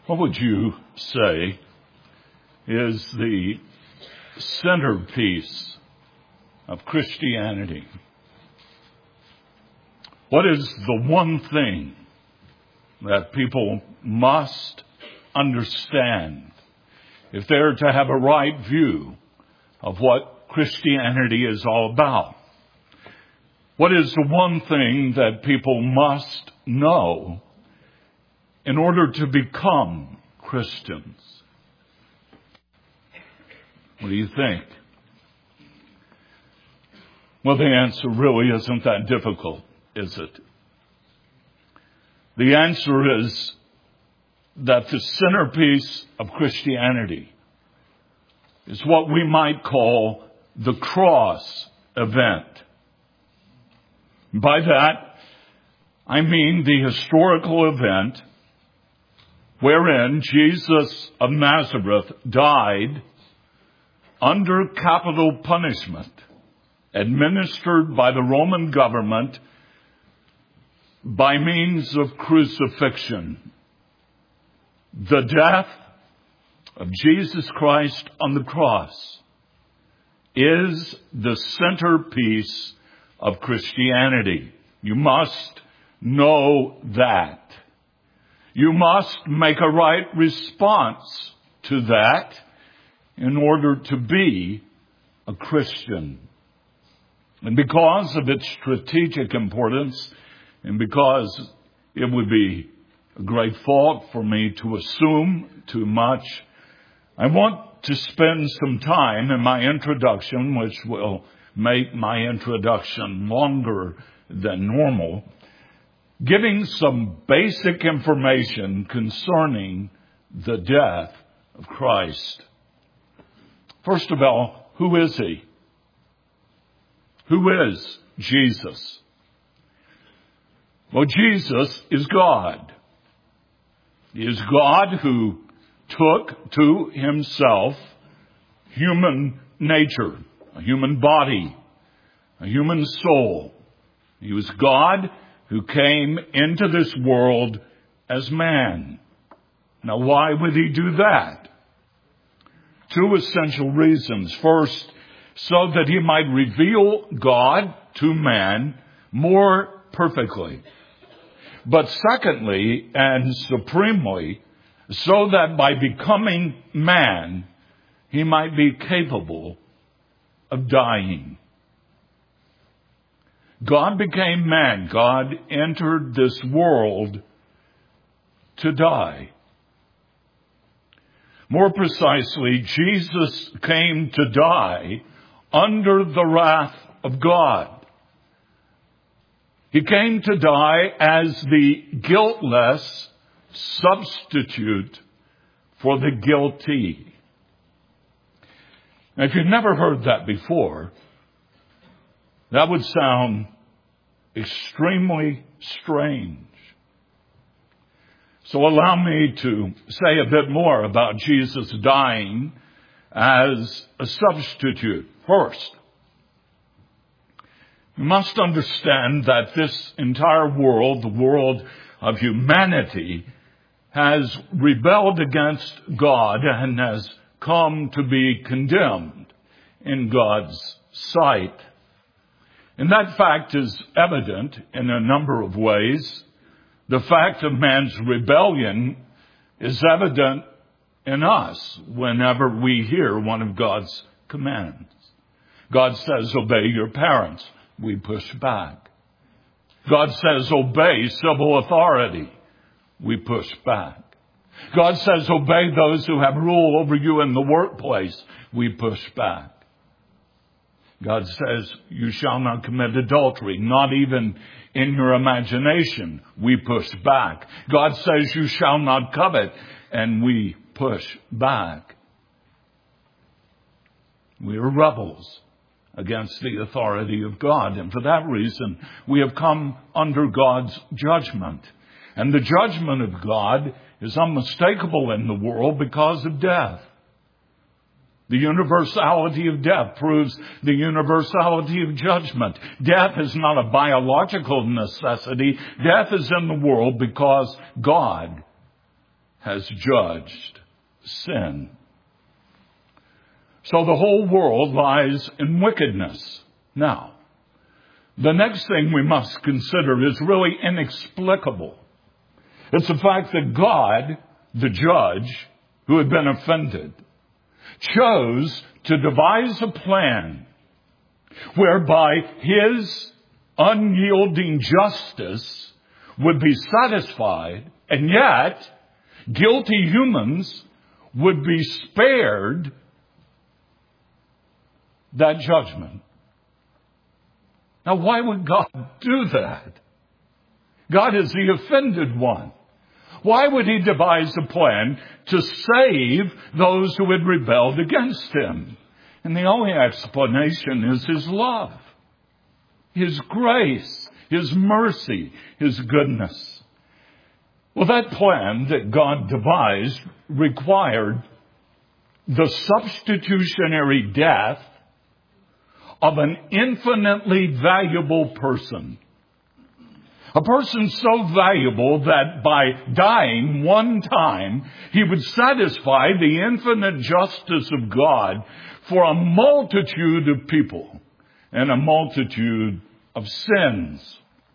What would you say is the centerpiece of Christianity? What is the one thing that people must understand if they're to have a right view of what Christianity is all about? What is the one thing that people must know in order to become Christians? What do you think? Well, the answer really isn't that difficult, is it? The answer is that the centerpiece of Christianity is what we might call the cross event. By that, I mean the historical event wherein Jesus of Nazareth died under capital punishment administered by the Roman government by means of crucifixion. The death of Jesus Christ on the cross is the centerpiece of Christianity. You must know that. You must make a right response to that in order to be a Christian. And because of its strategic importance, and because it would be a great fault for me to assume too much, I want to spend some time in my introduction, which will make my introduction longer than normal, giving some basic information concerning the death of Christ. First of all, who is he? Who is Jesus? Well, Jesus is God. He is God who took to himself human nature, a human body, a human soul. He was God who came into this world as man. Now, why would he do that? Two essential reasons. First, so that he might reveal God to man more perfectly. But secondly, and supremely, so that by becoming man, he might be capable of dying. God became man. God entered this world to die. More precisely, Jesus came to die under the wrath of God. He came to die as the guiltless substitute for the guilty. Now, if you've never heard that before, that would sound extremely strange. So allow me to say a bit more about Jesus dying as a substitute. First, you must understand that this entire world, the world of humanity, has rebelled against God and has come to be condemned in God's sight. And that fact is evident in a number of ways. The fact of man's rebellion is evident in us whenever we hear one of God's commands. God says, obey your parents. We push back. God says, obey civil authority. We push back. God says, obey those who have rule over you in the workplace. We push back. God says, you shall not commit adultery, not even in your imagination. We push back. God says, you shall not covet, and we push back. We are rebels against the authority of God, and for that reason, we have come under God's judgment. And the judgment of God is unmistakable in the world because of death. The universality of death proves the universality of judgment. Death is not a biological necessity. Death is in the world because God has judged sin. So the whole world lies in wickedness. Now, the next thing we must consider is really inexplicable. It's the fact that God, the judge, who had been offended, chose to devise a plan whereby his unyielding justice would be satisfied, and yet guilty humans would be spared that judgment. Now, why would God do that? God is the offended one. Why would he devise a plan to save those who had rebelled against him? And the only explanation is his love, his grace, his mercy, his goodness. Well, that plan that God devised required the substitutionary death of an infinitely valuable person. A person so valuable that by dying one time, he would satisfy the infinite justice of God for a multitude of people and a multitude of sins.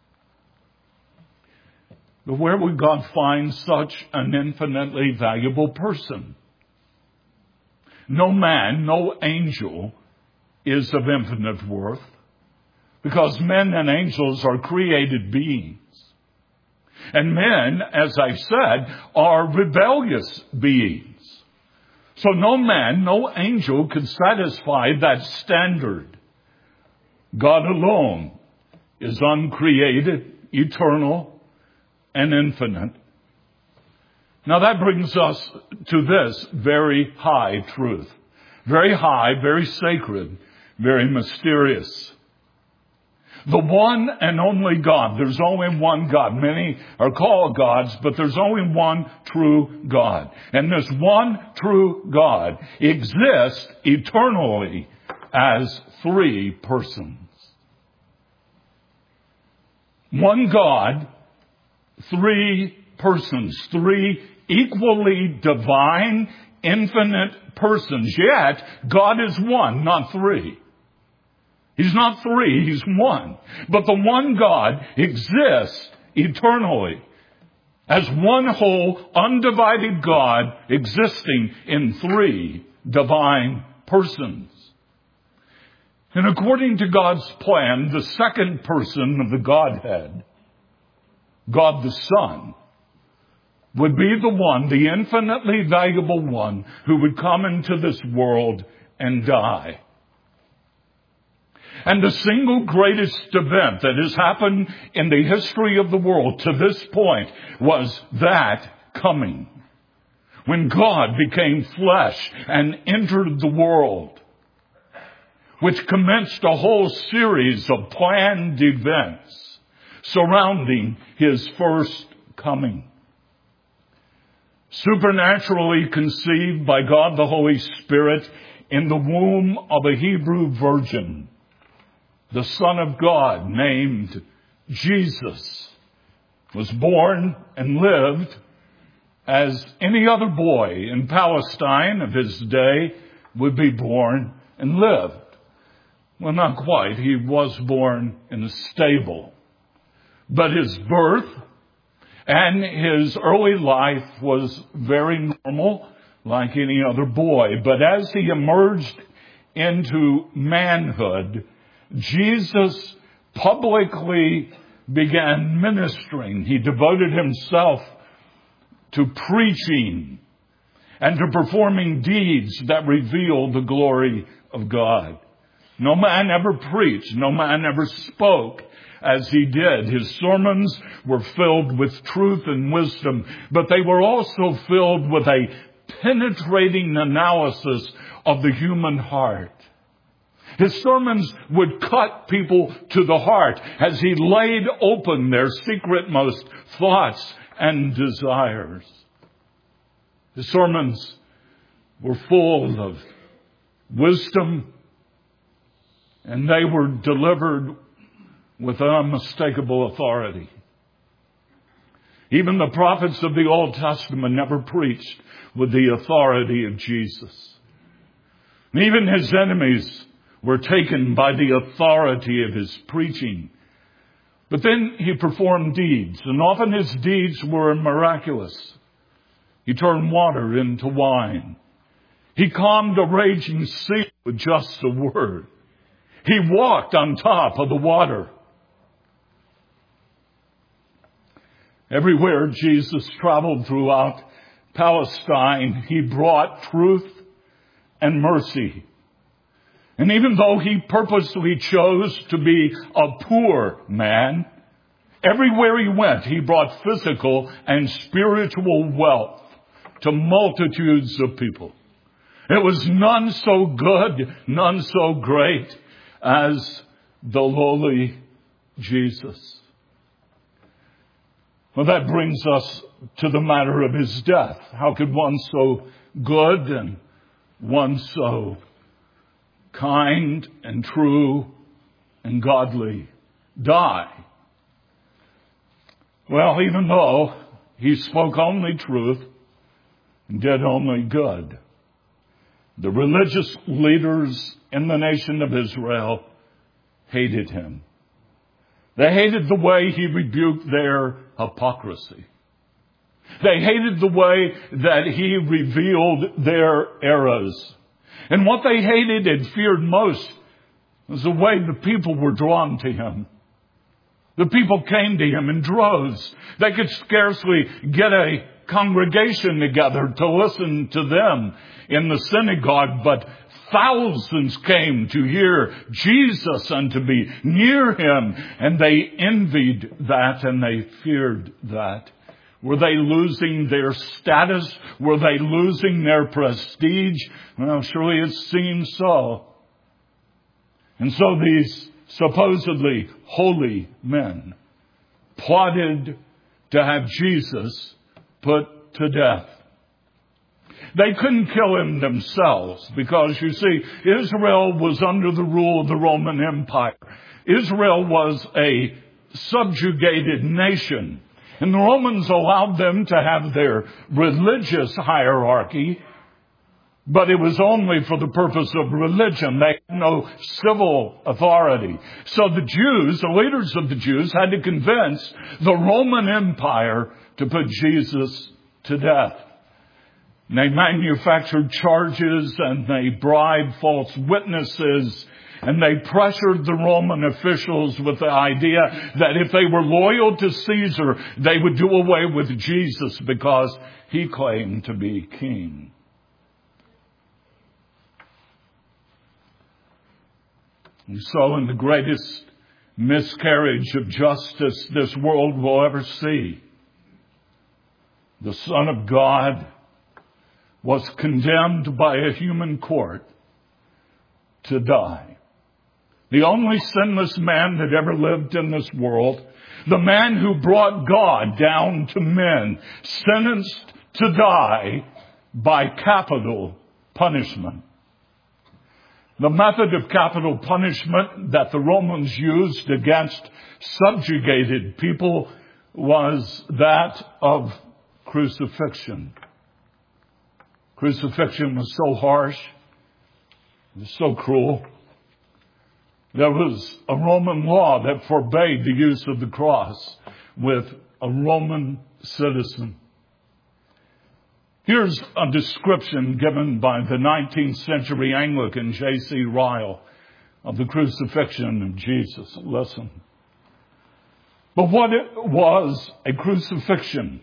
But where would God find such an infinitely valuable person? No man, no angel is of infinite worth, because men and angels are created beings. And men, as I've said, are rebellious beings. So no man, no angel could satisfy that standard. God alone is uncreated, eternal, and infinite. Now that brings us to this very high truth. Very high, very sacred, very mysterious. The one and only God. There's only one God. Many are called gods, but there's only one true God. And this one true God exists eternally as three persons. One God, three persons, three equally divine, infinite persons. Yet, God is one, not three. He's not three, he's one. But the one God exists eternally as one whole, undivided God existing in three divine persons. And according to God's plan, the second person of the Godhead, God the Son, would be the one, the infinitely valuable one, who would come into this world and die. And the single greatest event that has happened in the history of the world to this point was that coming. When God became flesh and entered the world, which commenced a whole series of planned events surrounding his first coming. Supernaturally conceived by God the Holy Spirit in the womb of a Hebrew virgin, the Son of God, named Jesus, was born and lived as any other boy in Palestine of his day would be born and lived. Well, not quite. He was born in a stable. But his birth and his early life was very normal, like any other boy. But as he emerged into manhood, Jesus publicly began ministering. He devoted himself to preaching and to performing deeds that revealed the glory of God. No man ever preached, no man ever spoke as he did. His sermons were filled with truth and wisdom, but they were also filled with a penetrating analysis of the human heart. His sermons would cut people to the heart as he laid open their secretmost thoughts and desires. His sermons were full of wisdom, and they were delivered with unmistakable authority. Even the prophets of the Old Testament never preached with the authority of Jesus. And even his enemies were taken by the authority of his preaching. But then he performed deeds, and often his deeds were miraculous. He turned water into wine. He calmed a raging sea with just a word. He walked on top of the water. Everywhere Jesus traveled throughout Palestine, he brought truth and mercy. And even though he purposely chose to be a poor man, everywhere he went, he brought physical and spiritual wealth to multitudes of people. It was none so good, none so great as the lowly Jesus. Well, that brings us to the matter of his death. How could one so good and one so kind and true and godly die? Well, even though he spoke only truth and did only good, the religious leaders in the nation of Israel hated him. They hated the way he rebuked their hypocrisy. They hated the way that he revealed their errors. And what they hated and feared most was the way the people were drawn to him. The people came to him in droves. They could scarcely get a congregation together to listen to them in the synagogue, but thousands came to hear Jesus and to be near him, and they envied that and they feared that. Were they losing their status? Were they losing their prestige? Well, surely it seems so. And so these supposedly holy men plotted to have Jesus put to death. They couldn't kill him themselves because, you see, Israel was under the rule of the Roman Empire. Israel was a subjugated nation. And the Romans allowed them to have their religious hierarchy, but it was only for the purpose of religion. They had no civil authority. So the Jews, the leaders of the Jews, had to convince the Roman Empire to put Jesus to death. And they manufactured charges and they bribed false witnesses. And they pressured the Roman officials with the idea that if they were loyal to Caesar, they would do away with Jesus because he claimed to be king. And so in the greatest miscarriage of justice this world will ever see, the Son of God was condemned by a human court to die. The only sinless man that ever lived in this world, the man who brought God down to men, sentenced to die by capital punishment. The method of capital punishment that the Romans used against subjugated people was that of crucifixion. Crucifixion was so harsh, it was so cruel. There was a Roman law that forbade the use of the cross with a Roman citizen. Here's a description given by the 19th century Anglican J.C. Ryle of the crucifixion of Jesus. Listen. But what was a crucifixion?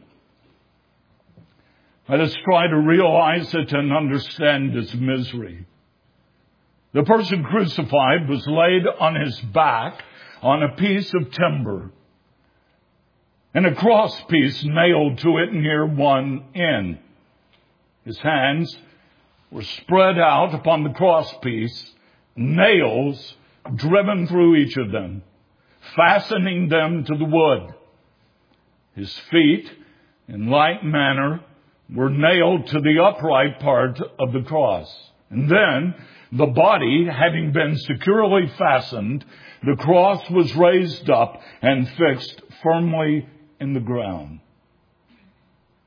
Let us try to realize it and understand its misery. The person crucified was laid on his back on a piece of timber and a cross piece nailed to it near one end. His hands were spread out upon the cross piece, nails driven through each of them, fastening them to the wood. His feet, in like manner, were nailed to the upright part of the cross. And then, the body, having been securely fastened, the cross was raised up and fixed firmly in the ground.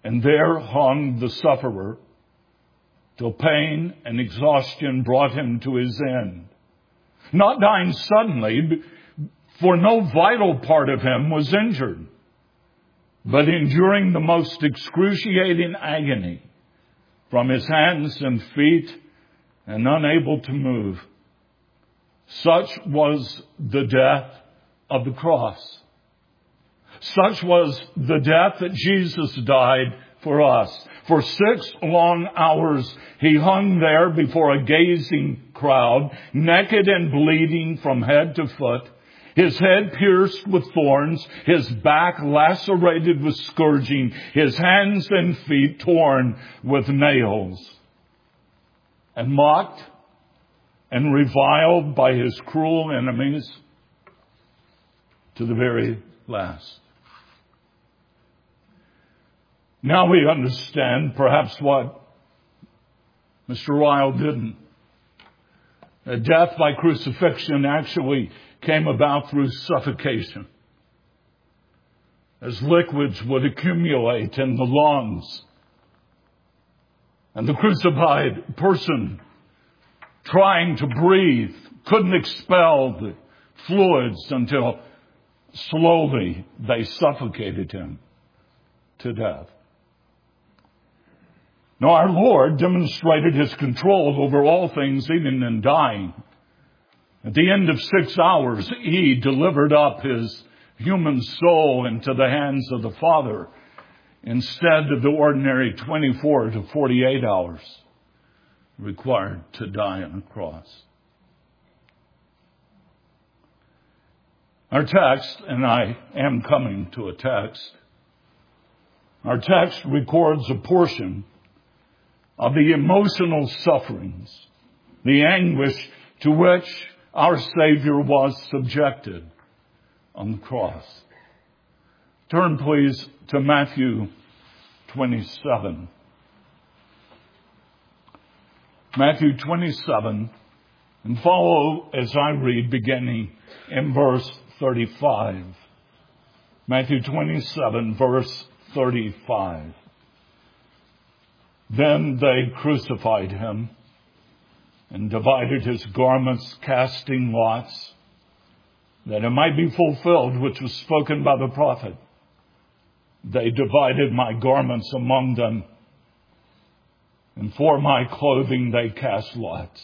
and there hung the sufferer till pain and exhaustion brought him to his end. Not dying suddenly, for no vital part of him was injured, but enduring the most excruciating agony from his hands and feet and unable to move. Such was the death of the cross. Such was the death that Jesus died for us. For 6 long hours he hung there before a gazing crowd, naked and bleeding from head to foot, his head pierced with thorns, his back lacerated with scourging, his hands and feet torn with nails, and mocked and reviled by his cruel enemies to the very last. Now we understand perhaps what Mr. Ryle didn't. Death by crucifixion actually came about through suffocation, as liquids would accumulate in the lungs. And the crucified person, trying to breathe, couldn't expel the fluids until slowly they suffocated him to death. Now our Lord demonstrated his control over all things, even in dying. At the end of 6 hours, he delivered up his human soul into the hands of the Father instead of the ordinary 24 to 48 hours required to die on a cross. Our text, and I am coming to a text, our text records a portion of the emotional sufferings, the anguish to which our Savior was subjected on the cross. Turn, please, to Matthew 27. Matthew 27, and follow as I read, beginning in verse 35. Matthew 27, verse 35. Then they crucified him and divided his garments, casting lots, that it might be fulfilled which was spoken by the prophet. They divided my garments among them, and for my clothing they cast lots.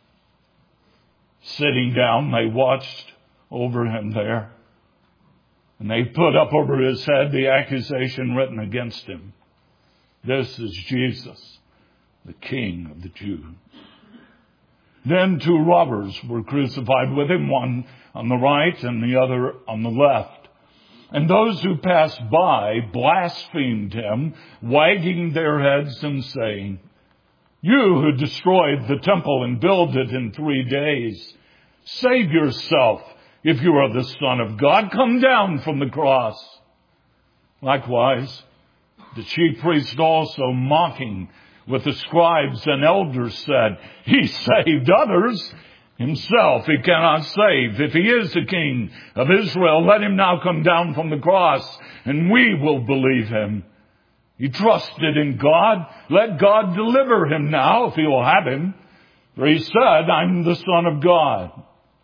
Sitting down, they watched over him there, and they put up over his head the accusation written against him. This is Jesus, the King of the Jews. Then 2 robbers were crucified with him, one on the right and the other on the left. And those who passed by blasphemed him, wagging their heads and saying, "You who destroyed the temple and build it in 3 days, save yourself. If you are the Son of God, come down from the cross." Likewise, the chief priest also, mocking with the scribes and elders, said, "He saved others. Himself he cannot save. If he is the King of Israel, let him now come down from the cross, and we will believe him. He trusted in God. Let God deliver him now, if he will have him. For he said, 'I'm the Son of God.'"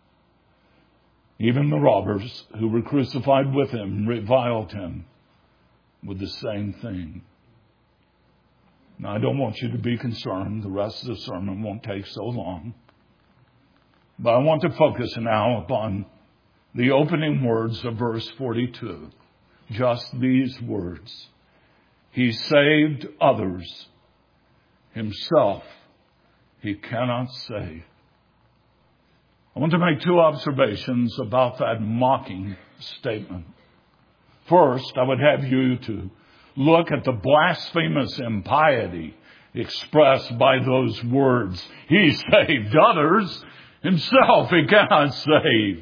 Even the robbers who were crucified with him reviled him with the same thing. Now, I don't want you to be concerned. The rest of the sermon won't take so long. But I want to focus now upon the opening words of verse 42. Just these words. He saved others. Himself he cannot save. I want to make 2 observations about that mocking statement. First, I would have you to look at the blasphemous impiety expressed by those words. He saved others. Himself he cannot save.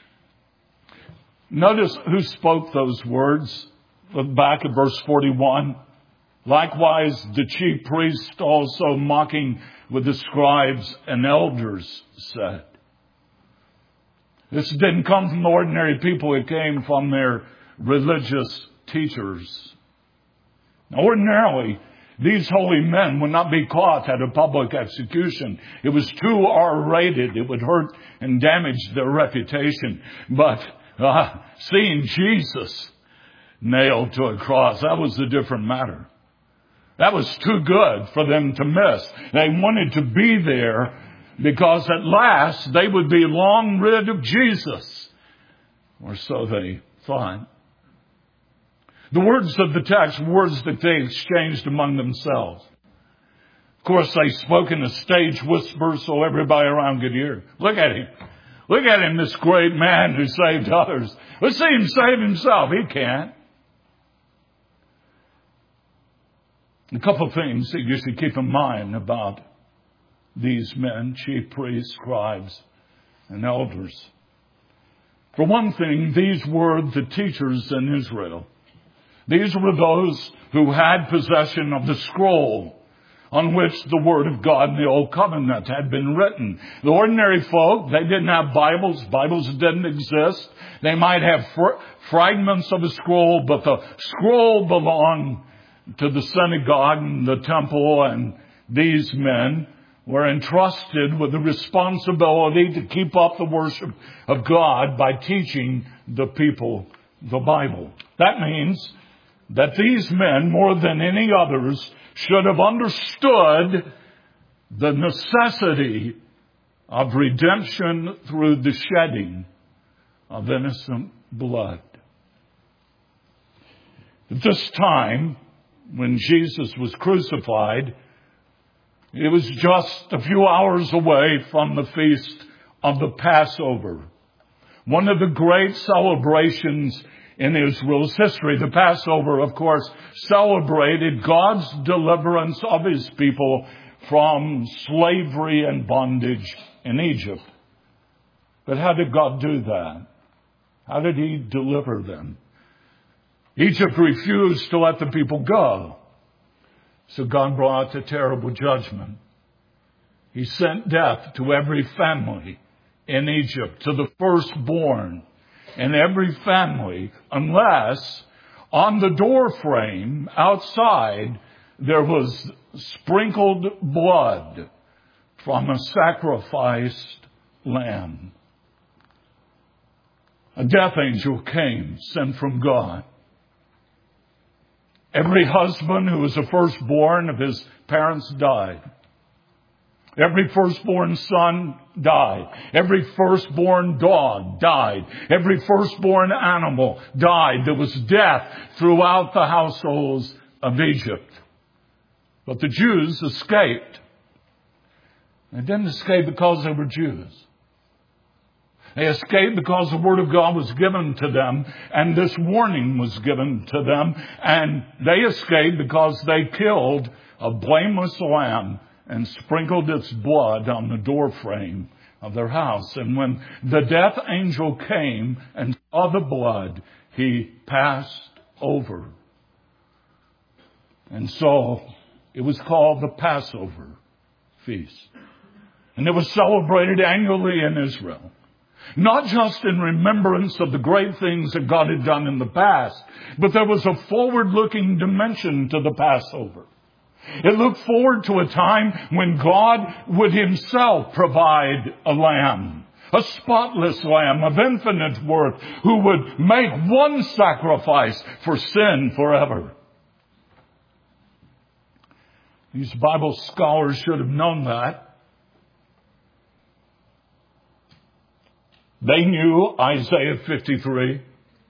Notice who spoke those words. Look back at verse 41. Likewise, the chief priest also, mocking with the scribes and elders, said. This didn't come from ordinary people. It came from their religious teachers. Ordinarily, these holy men would not be caught at a public execution. It was too R-rated. It would hurt and damage their reputation. But seeing Jesus nailed to a cross, that was a different matter. That was too good for them to miss. They wanted to be there because at last they would be long rid of Jesus. Or so they thought. The words of the text, words that they exchanged among themselves. Of course, they spoke in a stage whisper so everybody around could hear. Look at him. Look at him, this great man who saved others. Let's see him save himself. He can't. A couple of things that you should keep in mind about these men, chief priests, scribes, and elders. For one thing, these were the teachers in Israel. These were those who had possession of the scroll on which the Word of God in the Old Covenant had been written. The ordinary folk, they didn't have Bibles. Bibles didn't exist. They might have fragments of a scroll, but the scroll belonged to the synagogue and the temple, and these men were entrusted with the responsibility to keep up the worship of God by teaching the people the Bible. That means that these men, more than any others, should have understood the necessity of redemption through the shedding of innocent blood. At this time, when Jesus was crucified, it was just a few hours away from the feast of the Passover. One of the great celebrations in Israel's history. The Passover, of course, celebrated God's deliverance of His people from slavery and bondage in Egypt. But how did God do that? How did He deliver them? Egypt refused to let the people go. So God brought a terrible judgment. He sent death to every family in Egypt, to the firstborn in every family, unless on the door frame outside there was sprinkled blood from a sacrificed lamb. A death angel came, sent from God. Every husband who was the firstborn of his parents died. Every firstborn son died. Every firstborn dog died. Every firstborn animal died. There was death throughout the households of Egypt. But the Jews escaped. They didn't escape because they were Jews. They escaped because the Word of God was given to them, and this warning was given to them. And they escaped because they killed a blameless lamb and sprinkled its blood on the doorframe of their house. And when the death angel came and saw the blood, he passed over. And so it was called the Passover feast. And it was celebrated annually in Israel. Not just in remembrance of the great things that God had done in the past, but there was a forward-looking dimension to the Passover. It looked forward to a time when God would Himself provide a lamb, a spotless lamb of infinite worth, who would make one sacrifice for sin forever. These Bible scholars should have known that. They knew Isaiah 53,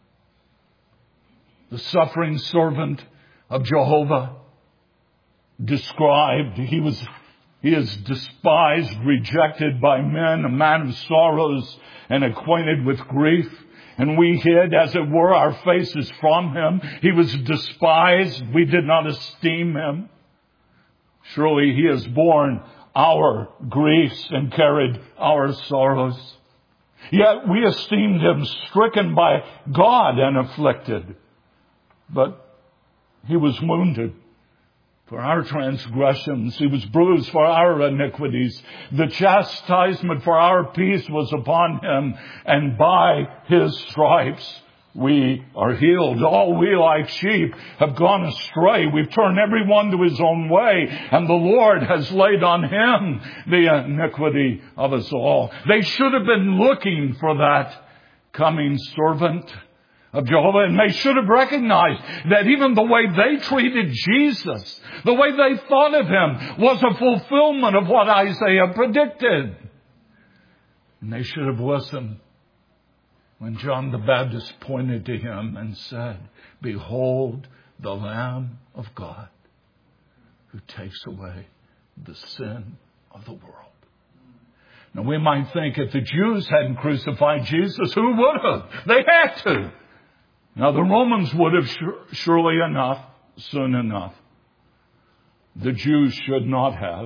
the suffering servant of Jehovah, described. He is despised, rejected by men, a man of sorrows and acquainted with grief. And we hid, as it were, our faces from Him. He was despised. We did not esteem Him. Surely He has borne our griefs and carried our sorrows. Yet we esteemed Him stricken by God and afflicted. But He was wounded for our transgressions. He was bruised for our iniquities. The chastisement for our peace was upon Him, and by His stripes we are healed. All we like sheep have gone astray. We've turned every one to his own way, and the Lord has laid on him the iniquity of us all. They should have been looking for that coming servant of Jehovah, and they should have recognized that even the way they treated Jesus, the way they thought of him, was a fulfillment of what Isaiah predicted. And they should have listened when John the Baptist pointed to him and said, "Behold the Lamb of God who takes away the sin of the world." Now we might think if the Jews hadn't crucified Jesus, who would have? They had to. Now the Romans would have surely enough, soon enough. The Jews should not have.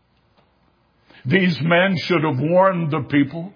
These men should have warned the people.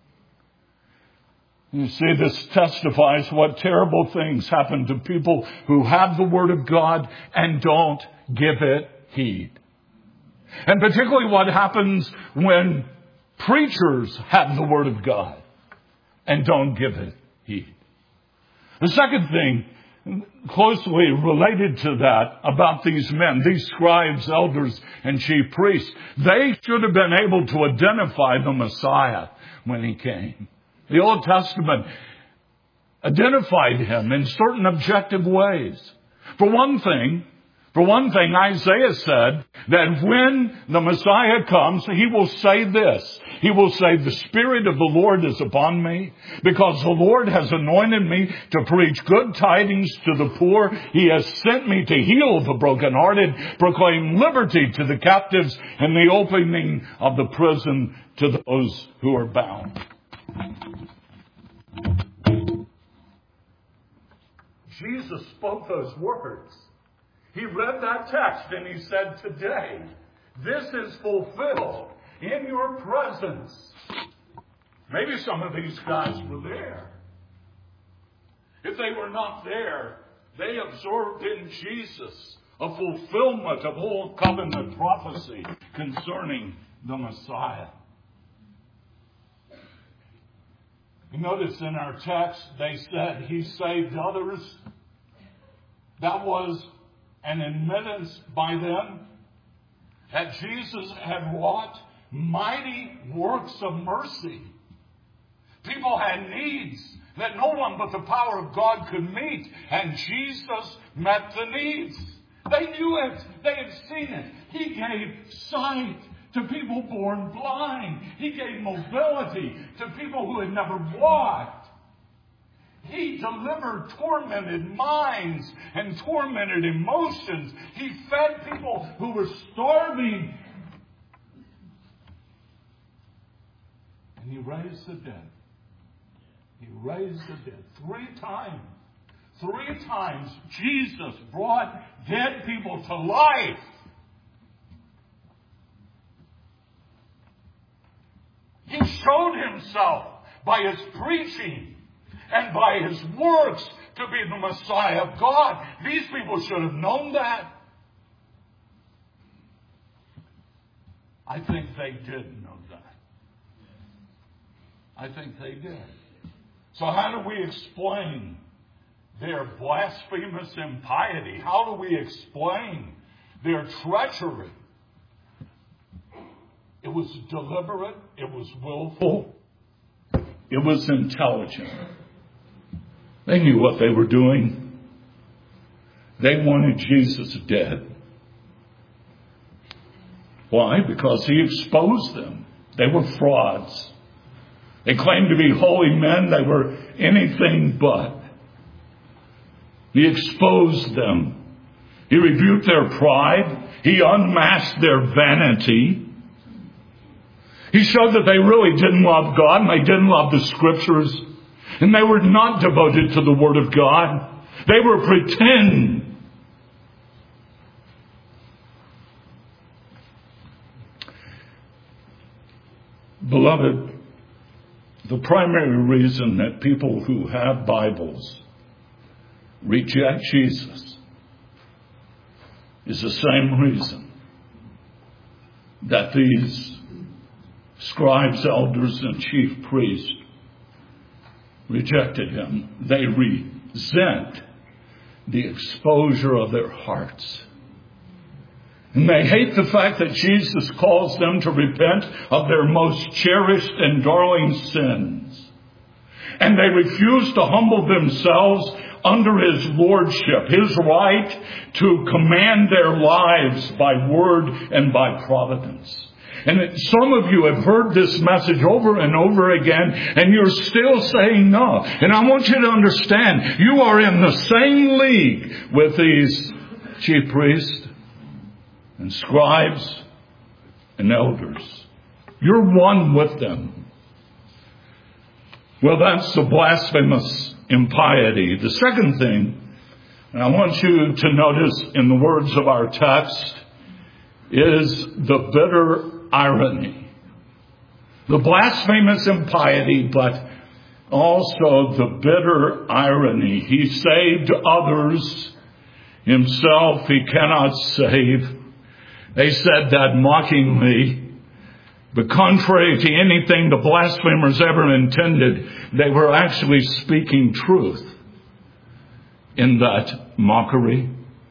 You see, this testifies what terrible things happen to people who have the Word of God and don't give it heed. And particularly what happens when preachers have the Word of God and don't give it heed. The second thing closely related to that about these men, these scribes, elders, and chief priests, they should have been able to identify the Messiah when he came. The Old Testament identified him in certain objective ways. For one thing, Isaiah said that when the Messiah comes, he will say this. He will say, "The Spirit of the Lord is upon me, because the Lord has anointed me to preach good tidings to the poor. He has sent me to heal the brokenhearted, proclaim liberty to the captives, and the opening of the prison to those who are bound." Jesus spoke those words. He read that text and he said, "Today, this is fulfilled in your presence." Maybe some of these guys were there. If they were not there, they observed in Jesus a fulfillment of Old Covenant prophecy concerning the Messiah. You notice in our text, they said he saved others. That was an admittance by them that Jesus had wrought mighty works of mercy. People had needs that no one but the power of God could meet, and Jesus met the needs. They knew it. They had seen it. He gave sight to people born blind. He gave mobility to people who had never walked. He delivered tormented minds and tormented emotions. He fed people who were starving. And he raised the dead. He raised the dead 3 times. 3 times Jesus brought dead people to life. He showed himself by his preaching and by his works to be the Messiah of God. These people should have known that. I think they did know that. I think they did. So how do we explain their blasphemous impiety? How do we explain their treachery? It was deliberate. It was willful. It was intelligent. They knew what they were doing. They wanted Jesus dead. Why? Because he exposed them. They were frauds. They claimed to be holy men. They were anything but. He exposed them. He rebuked their pride. He unmasked their vanity. He showed that they really didn't love God and they didn't love the Scriptures. And they were not devoted to the Word of God. They were pretending. Beloved, the primary reason that people who have Bibles reject Jesus is the same reason that these scribes, elders, and chief priests rejected him. They resent the exposure of their hearts. And they hate the fact that Jesus calls them to repent of their most cherished and darling sins. And they refuse to humble themselves under His lordship, His right to command their lives by word and by providence. And some of you have heard this message over and over again, and you're still saying no. And I want you to understand, you are in the same league with these chief priests and scribes and elders. You're one with them. Well, that's the blasphemous impiety. The second thing, and I want you to notice in the words of our text, is the bitter irony. The blasphemous impiety, but also the bitter irony. He saved others. Himself he cannot save. They said that mockingly. But contrary to anything the blasphemers ever intended, they were actually speaking truth in that mockery.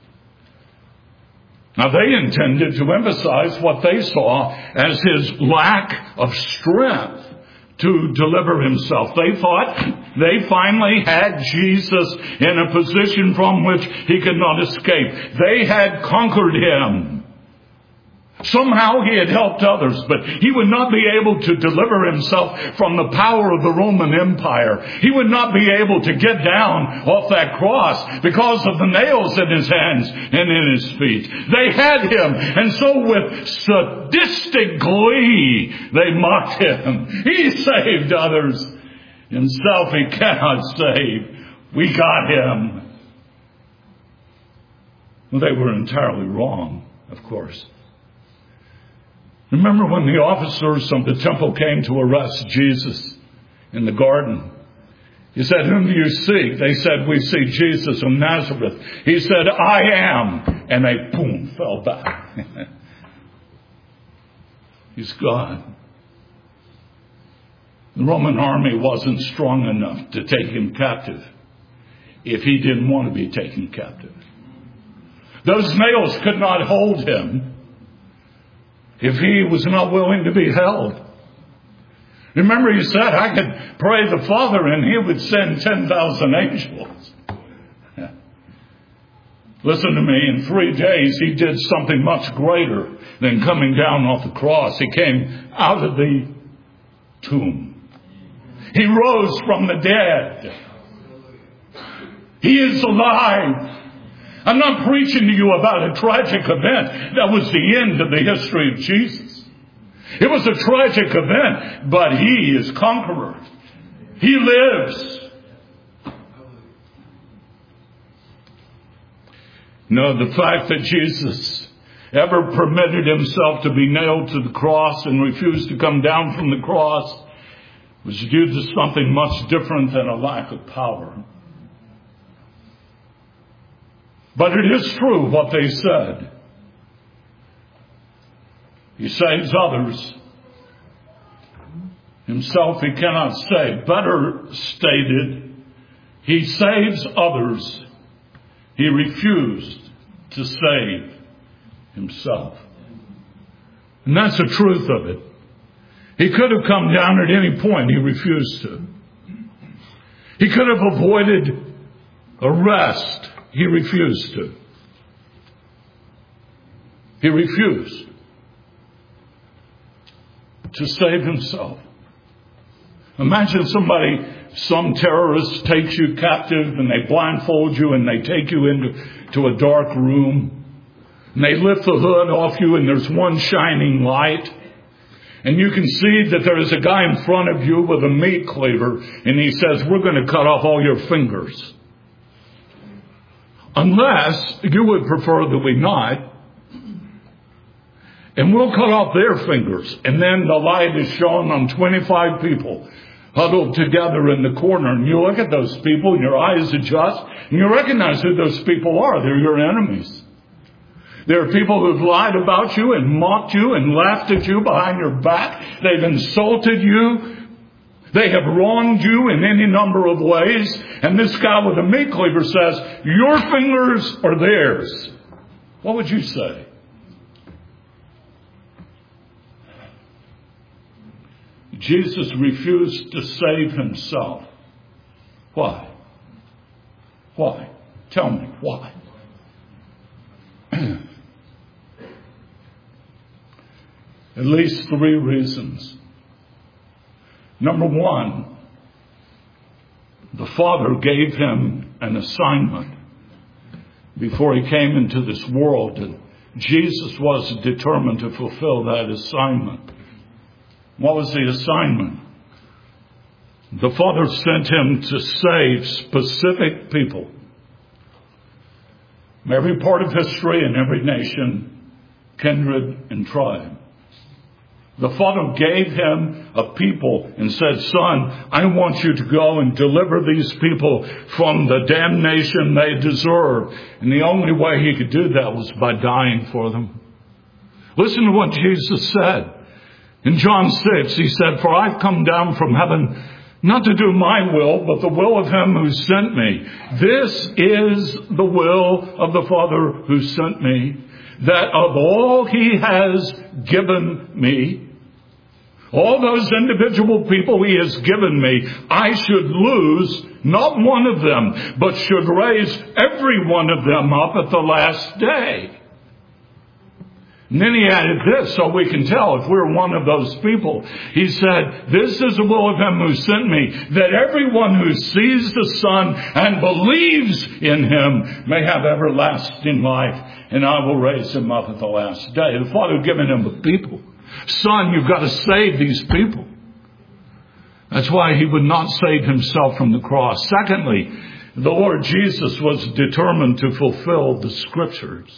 Now, they intended to emphasize what they saw as his lack of strength to deliver himself. They thought they finally had Jesus in a position from which he could not escape. They had conquered him. Somehow he had helped others, but he would not be able to deliver himself from the power of the Roman Empire. He would not be able to get down off that cross because of the nails in his hands and in his feet. They had him, and so with sadistic glee, they mocked him. He saved others. Himself he cannot save. We got him. Well, they were entirely wrong, of course. Remember when the officers of the temple came to arrest Jesus in the garden? He said, "Whom do you seek?" They said, "We see Jesus of Nazareth." He said, "I am." And they, boom, fell back. He's gone. The Roman army wasn't strong enough to take him captive if he didn't want to be taken captive. Those nails could not hold him if he was not willing to be held. Remember, he said, I could pray the Father and he would send 10,000 angels. Listen to me, in 3 days he did something much greater than coming down off the cross. He came out of the tomb. He rose from the dead. He is alive. I'm not preaching to you about a tragic event. That was the end of the history of Jesus. It was a tragic event, but he is conqueror. He lives. No, the fact that Jesus ever permitted himself to be nailed to the cross and refused to come down from the cross was due to something much different than a lack of power. But it is true what they said. He saves others. Himself he cannot save. Better stated, he saves others. He refused to save himself. And that's the truth of it. He could have come down at any point. He refused to. He could have avoided arrest. He refused to. He refused to save himself. Imagine some terrorist takes you captive and they blindfold you and they take you into a dark room and they lift the hood off you and there's one shining light and you can see that there is a guy in front of you with a meat cleaver and he says, "We're going to cut off all your fingers." Unless you would prefer that we not. And we'll cut off their fingers. And then the light is shown on 25 people huddled together in the corner. And you look at those people and your eyes adjust. And you recognize who those people are. They're your enemies. There are people who've lied about you and mocked you and laughed at you behind your back. They've insulted you. They have wronged you in any number of ways. And this guy with a meat cleaver says, your fingers are theirs. What would you say? Jesus refused to save himself. Why? Why? Tell me, why? At least 3 reasons. Number 1, the Father gave him an assignment before he came into this world, and Jesus was determined to fulfill that assignment. What was the assignment? The Father sent him to save specific people. Every part of history and every nation, kindred, and tribe. The Father gave him a people and said, son, I want you to go and deliver these people from the damnation they deserve. And the only way he could do that was by dying for them. Listen to what Jesus said. In John 6, he said, for I've come down from heaven not to do my will, but the will of him who sent me. This is the will of the Father who sent me, that of all he has given me, all those individual people he has given me, I should lose not one of them, but should raise every one of them up at the last day. And then he added this, so we can tell if we're one of those people. He said, this is the will of him who sent me, that everyone who sees the Son and believes in him may have everlasting life, and I will raise him up at the last day. The Father had given him a people. Son, you've got to save these people. That's why he would not save himself from the cross. Secondly, the Lord Jesus was determined to fulfill the Scriptures.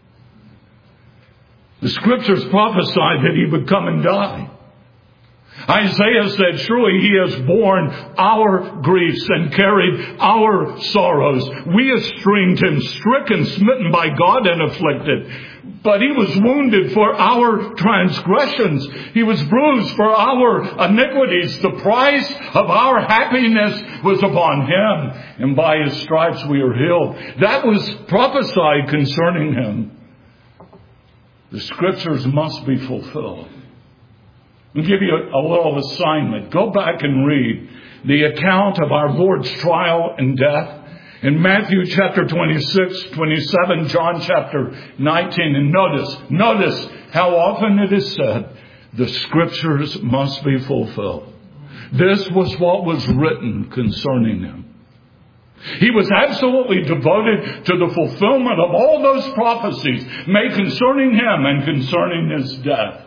The Scriptures prophesied that he would come and die. Isaiah said, surely he has borne our griefs and carried our sorrows. We esteemed him stricken, smitten by God, and afflicted. But he was wounded for our transgressions. He was bruised for our iniquities. The price of our happiness was upon him, and by his stripes we are healed. That was prophesied concerning him. The Scriptures must be fulfilled. I'll give you a little assignment. Go back and read the account of our Lord's trial and death in Matthew chapter 26, 27, John chapter 19. And notice how often it is said, the Scriptures must be fulfilled. This was what was written concerning him. He was absolutely devoted to the fulfillment of all those prophecies made concerning him and concerning his death.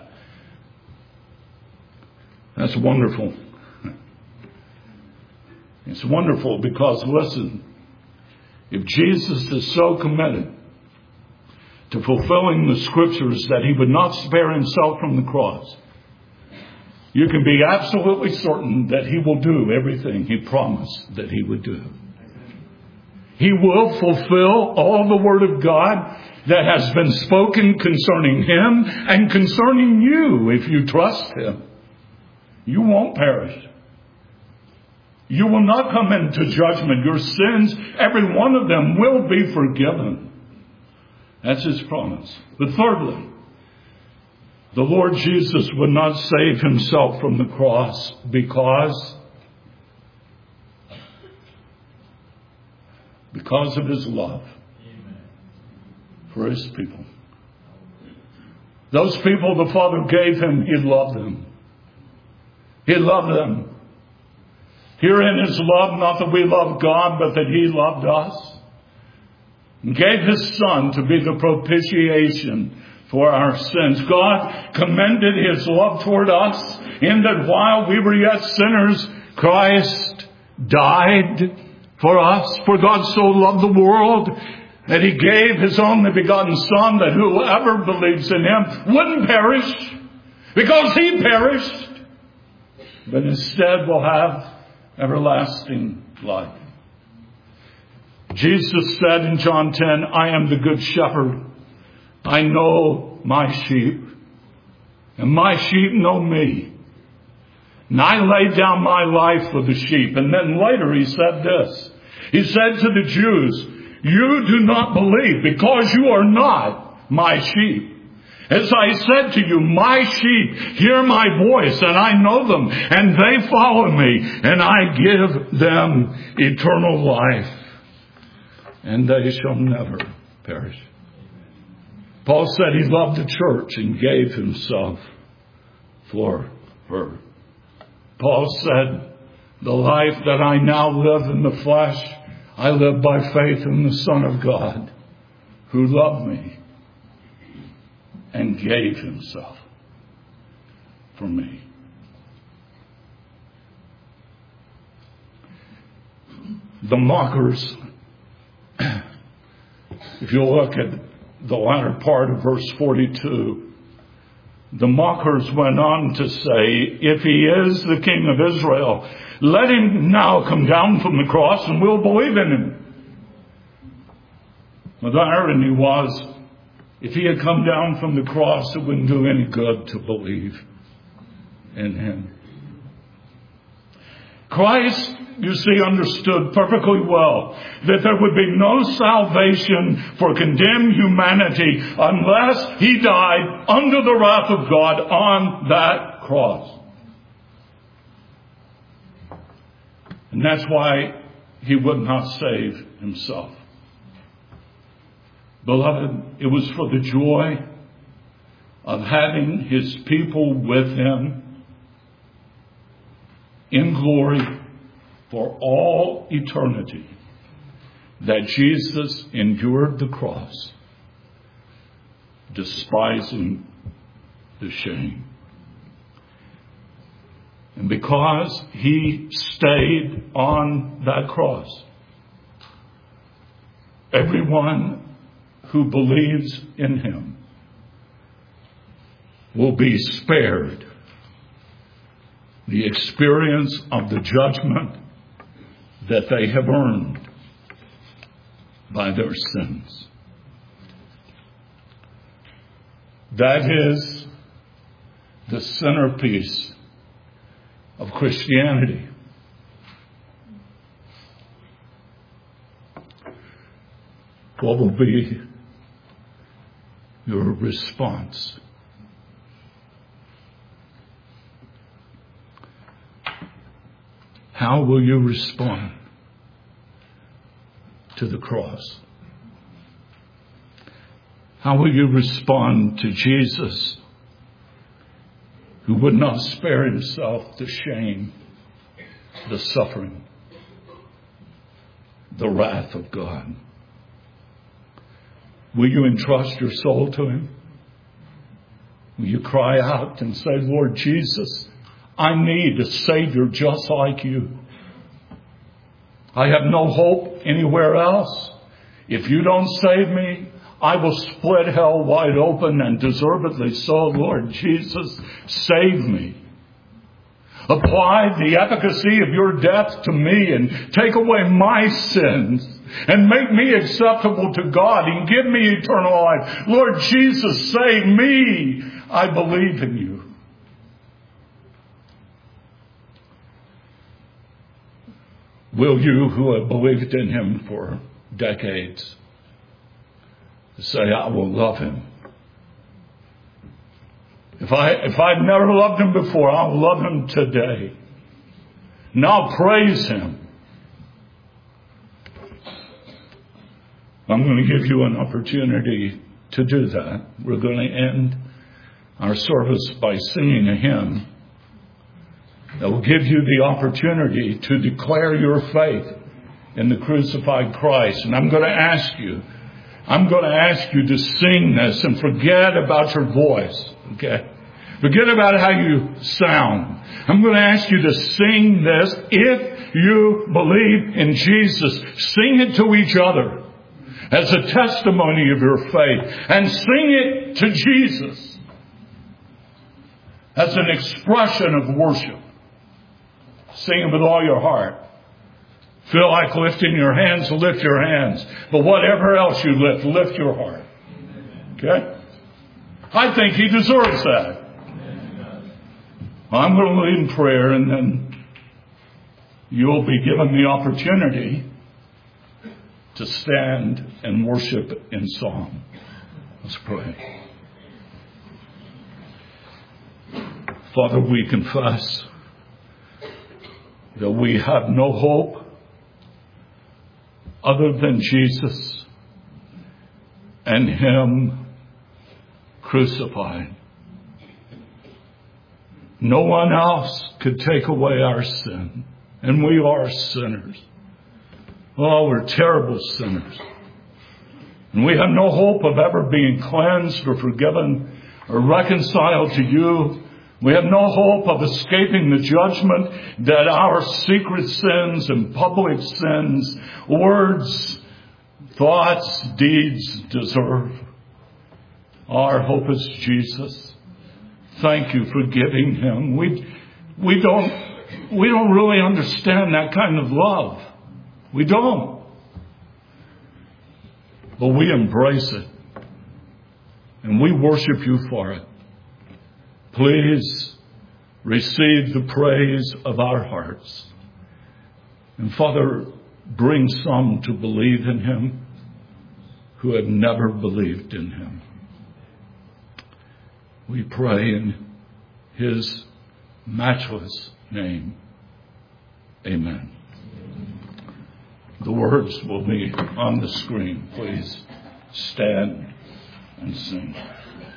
That's wonderful. It's wonderful because, listen, if Jesus is so committed to fulfilling the Scriptures that he would not spare himself from the cross, you can be absolutely certain that he will do everything he promised that he would do. He will fulfill all the Word of God that has been spoken concerning him and concerning you if you trust him. You won't perish. You will not come into judgment. Your sins, every one of them, will be forgiven. That's his promise. But thirdly, the Lord Jesus would not save himself from the cross because of his love for his people. Those people the Father gave him, he loved them. He loved them. Herein is love, not that we love God, but that he loved us. And gave his Son to be the propitiation for our sins. God commended his love toward us in that while we were yet sinners, Christ died for us. For God so loved the world that he gave his only begotten Son, that whoever believes in him wouldn't perish because he perished, but instead will have everlasting life. Jesus said in John 10, I am the good shepherd. I know my sheep, and my sheep know me. And I lay down my life for the sheep. And then later he said this. He said to the Jews, you do not believe because you are not my sheep. As I said to you, my sheep hear my voice, and I know them, and they follow me, and I give them eternal life, and they shall never perish. Paul said he loved the church and gave himself for her. Paul said, the life that I now live in the flesh, I live by faith in the Son of God, who loved me and gave himself for me. The mockers, if you look at the latter part of verse 42, the mockers went on to say, if he is the King of Israel, let him now come down from the cross and we'll believe in him. But the irony was, if he had come down from the cross, it wouldn't do any good to believe in him. Christ, you see, understood perfectly well that there would be no salvation for condemned humanity unless he died under the wrath of God on that cross. And that's why he would not save himself. Beloved, it was for the joy of having his people with him in glory for all eternity that Jesus endured the cross, despising the shame. And because he stayed on that cross, everyone who believes in him will be spared the experience of the judgment that they have earned by their sins. That is the centerpiece of Christianity. What will be your response? How will you respond to the cross? How will you respond to Jesus, who would not spare himself the shame, the suffering, the wrath of God? Will you entrust your soul to him? Will you cry out and say, Lord Jesus, I need a Savior just like you. I have no hope anywhere else. If you don't save me, I will split hell wide open, and deservedly so. Lord Jesus, save me. Apply the efficacy of your death to me and take away my sins and make me acceptable to God and give me eternal life. Lord Jesus, save me. I believe in you. Will you, who have believed in him for decades, say, I will love him? If I've never loved him before, I'll love him today. And I'll praise him. I'm going to give you an opportunity to do that. We're going to end our service by singing a hymn that will give you the opportunity to declare your faith in the crucified Christ. And I'm going to ask you to sing this and forget about your voice. Okay? Forget about how you sound. I'm going to ask you to sing this. If you believe in Jesus, sing it to each other as a testimony of your faith. And sing it to Jesus as an expression of worship. Sing it with all your heart. Feel like lifting your hands, lift your hands. But whatever else you lift your heart. Okay? I think he deserves that. I'm going to lead in prayer, and then you'll be given the opportunity to stand and worship in song. Let's pray. Father, we confess that we have no hope other than Jesus and Him crucified. No one else could take away our sin, and we are sinners. Oh, we're terrible sinners. And we have no hope of ever being cleansed or forgiven or reconciled to you. We have no hope of escaping the judgment that our secret sins and public sins, words, thoughts, deeds deserve. Our hope is Jesus. Thank you for giving Him. We don't really understand that kind of love. We don't. But we embrace it. And we worship you for it. Please receive the praise of our hearts. And Father, bring some to believe in Him who have never believed in Him. We pray in His matchless name. Amen. The words will be on the screen. Please stand and sing.